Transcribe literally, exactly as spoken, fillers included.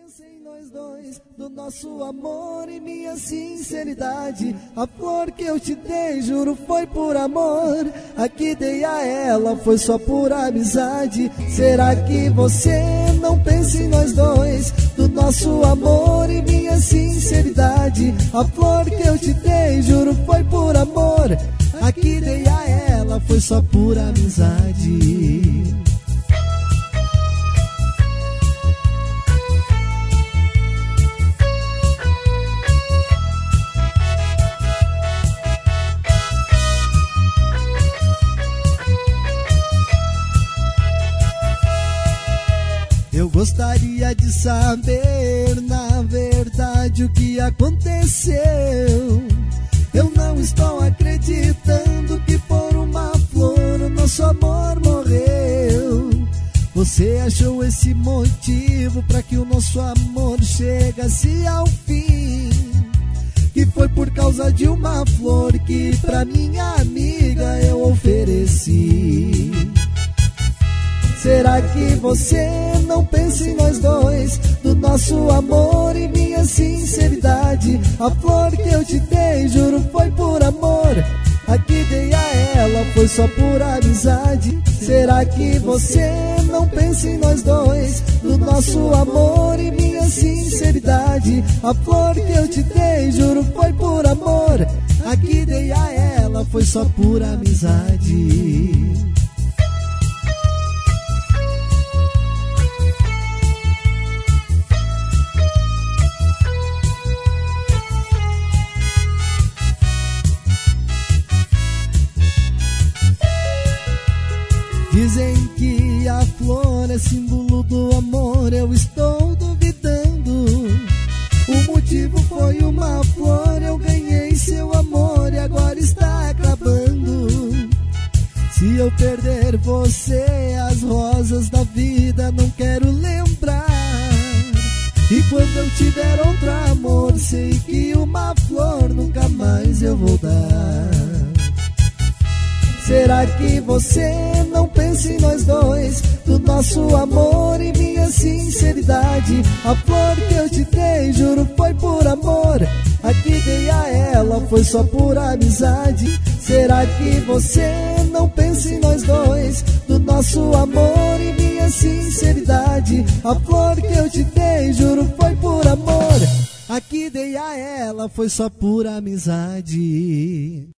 pensei em nós dois, do nosso amor e minha sinceridade. A flor que eu te dei, juro, foi por amor. A que dei a ela foi só por amizade. Será que você não pensa em nós dois, do nosso amor e minha sinceridade? A flor que eu te dei, juro, foi por amor. A que dei a ela foi só por amizade. Eu gostaria de saber, na verdade, o que aconteceu. Eu não estou acreditando que por uma flor o nosso amor morreu. Você achou esse motivo para que o nosso amor chegasse ao fim, que foi por causa de uma flor que pra minha amiga eu ofereci. Será que você não pensa em nós dois, do nosso amor e minha sinceridade? A flor que eu te dei, juro, foi por amor. A que dei a ela foi só por amizade. Será que você não pensa em nós dois, do nosso amor e minha sinceridade? A flor que eu te dei, juro, foi por amor. A que dei a ela foi só por amizade. Dizem que a flor é símbolo do amor, eu estou duvidando. O motivo foi uma flor, eu ganhei seu amor e agora está acabando. Se eu perder você, as rosas da vida não quero lembrar. E quando eu tiver outro amor, sei que uma flor nunca mais eu vou dar. Será que você não pensa em nós dois, do nosso amor e minha sinceridade? A flor que eu te dei, juro, foi por amor. A que dei a ela foi só por amizade. Será que você não pensa em nós dois, do nosso amor e minha sinceridade? A flor que eu te dei, juro, foi por amor. A que dei a ela foi só por amizade.